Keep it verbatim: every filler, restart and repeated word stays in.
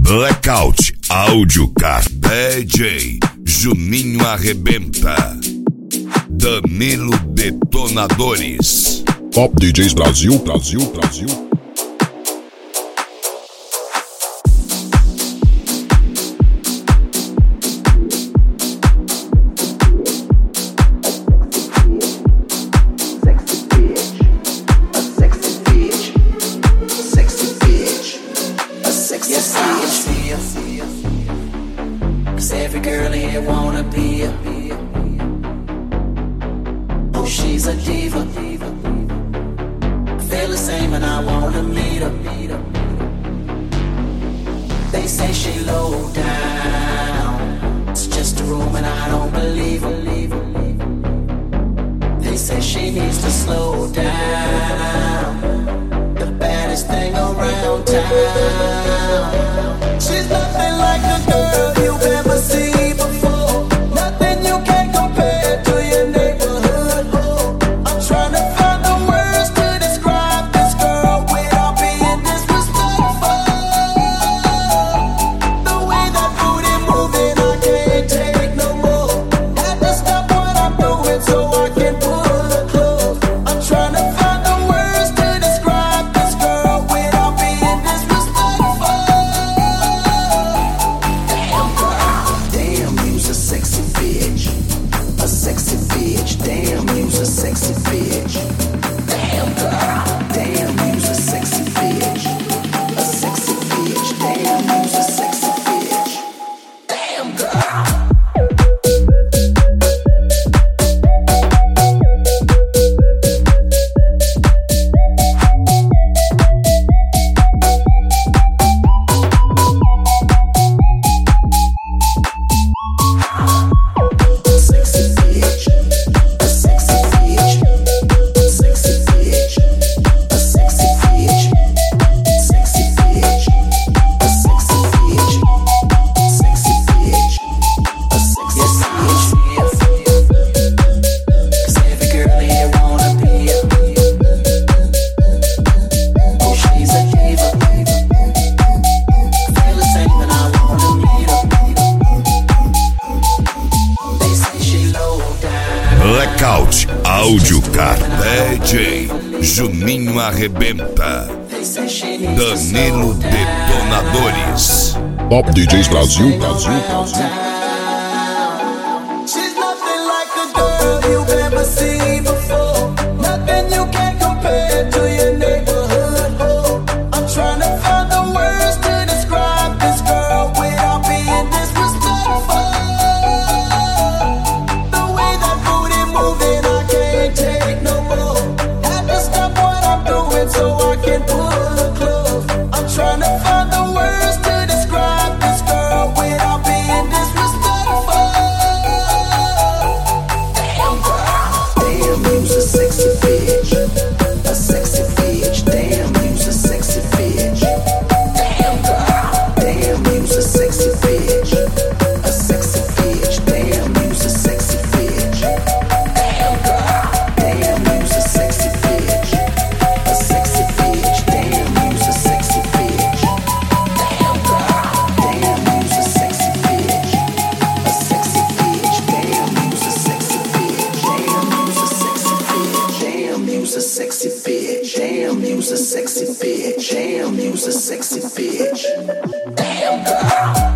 Blackout Áudio Car D J Juninho Arrebenta, Danilo Detonadores. Top D Js Brasil, Brasil, Brasil. Every girl here wanna be a, oh, she's a diva. I feel the same and I wanna meet her. They say she low down, it's just a room and I don't believe her. They say she needs to slow down, the baddest thing around town. She's nothing like a girl you've ever seen before, nothing you can compare to your neighborhood. I'm trying to find the words to describe this girl without being disrespectful. The way that booty moving, I can't take no more. Had to stop what I'm doing so I can pull her close. I'm trying to find the words to describe this girl without being disrespectful. Damn girl, damn you's a sexy bitch, a sexy bitch. Damn you's a sexy bitch. Damn girl, damn you's a sexy bitch, a sexy bitch. Damn you's a sexy bitch. Damn girl. Sexy bitch, a sexy bitch, sexy bitch, a sexy bitch, sexy bitch, a sexy bitch, sexy bitch, a sexy bitch. 'Cause every girl here wanna be a, oh, she's a diva. I feel the same and I wanna meet her. They say she low down. Blackout Áudio Car D J Juninho Arrebenta, They say she needs to Danilo slow down. Detonadores. Top D Js Brasil, Brasil, Brasil. She's nothing like a girl you've ever seen before, nothing you can compare to your neighborhood. I'm trying to find the words to describe this girl without being disrespectful. The way that booty moving, I can't take no more. Had to stop what I'm doing so I can pull her close. I'm trying to find the words to describe this girl without being disrespectful. Damn girl, damn you's a sexy bitch, a sexy bitch. Damn you's a sexy bitch. Damn girl, damn you's a sexy bitch, a sexy bitch. Damn you's a sexy bitch. Damn girl, damn you's a sexy bitch, a sexy bitch. Damn you's a sexy bitch. Damn girl, damn you's a sexy bitch, a sexy bitch. Damn you's a sexy bitch. Damn you's a sexy bitch. Damn you's a sexy bitch. Damn you's a sexy bitch. Damn you's a sexy bitch. Damn girl.